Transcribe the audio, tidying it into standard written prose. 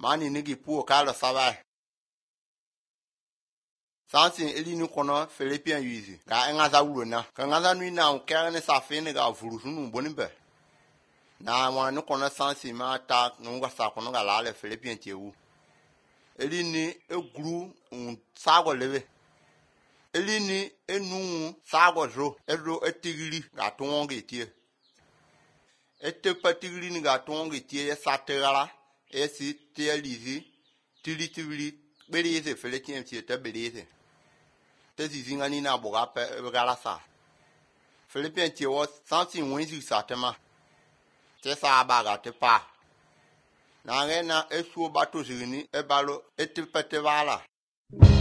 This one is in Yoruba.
mani nigi puo kalo sabai sansin elini kono Philippian yuzi ga engaza wulona ka ngaza nui na ukerne safene ga vurusunu bonimbe na wanu kono sansin ma ta nunga sa kono ga lale Philippian tiewu elini egru un sago lebe elini enu sago zo edo etigiri ga tonge tie ete patigiri ni ga tonge tie sategala esi tie lizi tilitibili berize Philippian tie te berize te zizinga ni na boga pe gala sa Philippian tie wo sansin wenzi sa tema te sa baga te pa na ngena esu bato zini ebalo ete pete vala